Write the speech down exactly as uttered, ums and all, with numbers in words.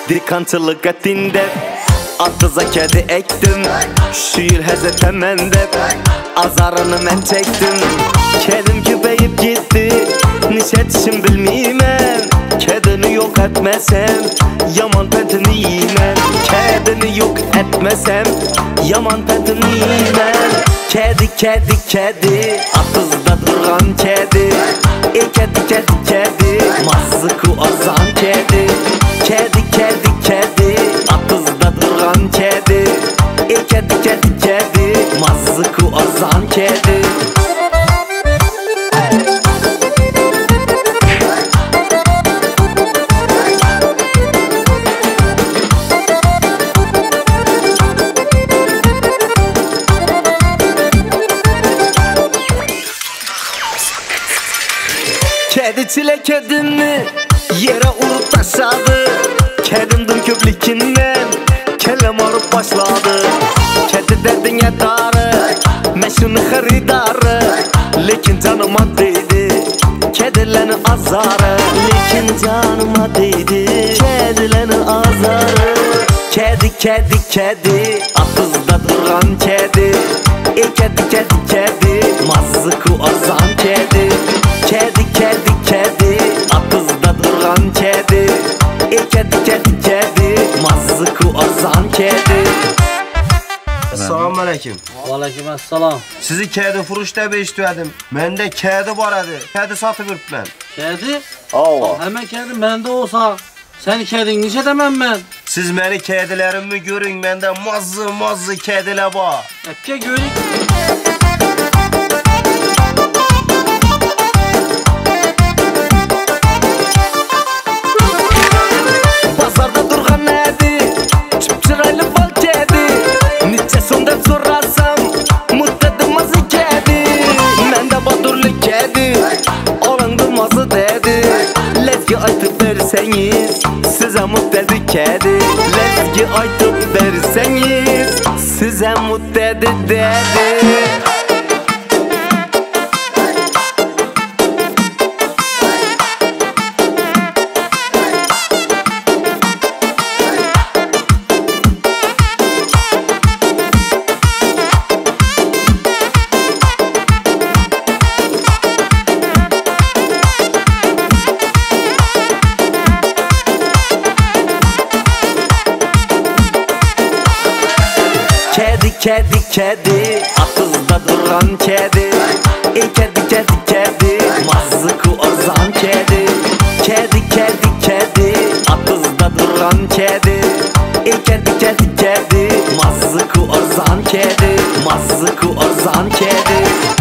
Dikançılık etinde Attıza kedi ektim. Şiir hezete mende azarını men çektim. Kedim küpeyip gitti. Nişetişim bilmeymen. Kedini yok etmesem yaman petini yiymen. Kedini yok etmesem yaman petini yiymen. Kedi kedi kedi atızda duran kedi. E kedi kedi kedi mazıku azan kedi. Kedi kedi kedi atızda duran kedi. E kedi kedi kedi mazıku azan kedi. Kedi çile kedini yere urup taşladı. Kedimdim köplikinden kelem alıp başladı. Kedi dedin edarı meşhunu haridarı. Lekin canıma değdi kedilerin azarı. Lekin canıma değdi kedilerin azarı. Kedi kedi kedi atızda duran kedi. E kedi kedi kedi mazıku azan kedi. Kedi kedi kedi atızda duran kedi. E kedi kedi kedi mazıku azan kedi. Assalamu alaikum. Aleyküm assalam. Sizi kedi furuş deb eshitdim. Menda kedi bor edi. Kedi sotib yuribman. Kedi? Ava. Hemen kedi mende olsa sen kedin neçe demem ben? Siz meni kedilerimni görün, menda mazı mazı kediler bor. Epke görük. Pazarda durgan nedi çıpçıraylı bal kedi. Niçe sonda sorarsam muttedim mazı kedi. Mende badurlu kedi olandı mazı dedi. Lezgi aytıp verseniz size muttedi kedi. Lezgi aytıp verseniz size muttedi dedi. Kedi kedi kedi atızda duran kedi. E kedi kedi kedi mazıku azan kedi. Kedi kedi kedi atızda duran kedi. E kedi kedi kedi mazıku azan kedi. Mazıku azan kedi.